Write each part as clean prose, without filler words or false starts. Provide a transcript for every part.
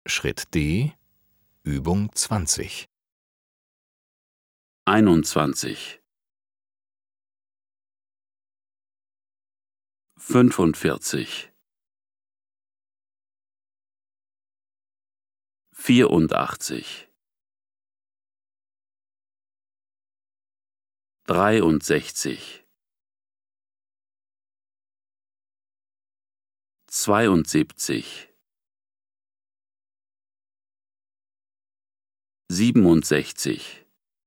Schritt D, Übung 20. 21, 45, 84, 63, 72, 67,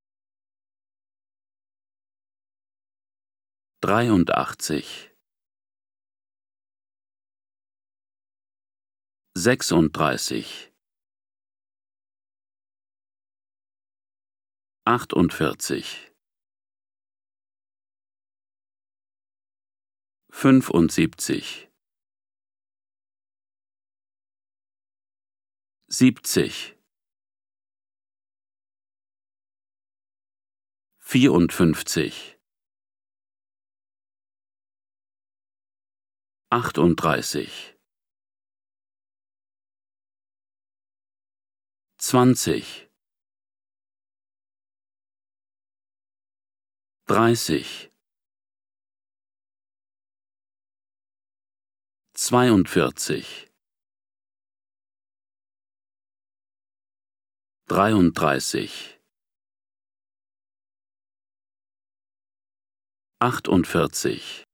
83, 36, 48, 75, 70, 54, 38, 20, 30, 42, 33, 48,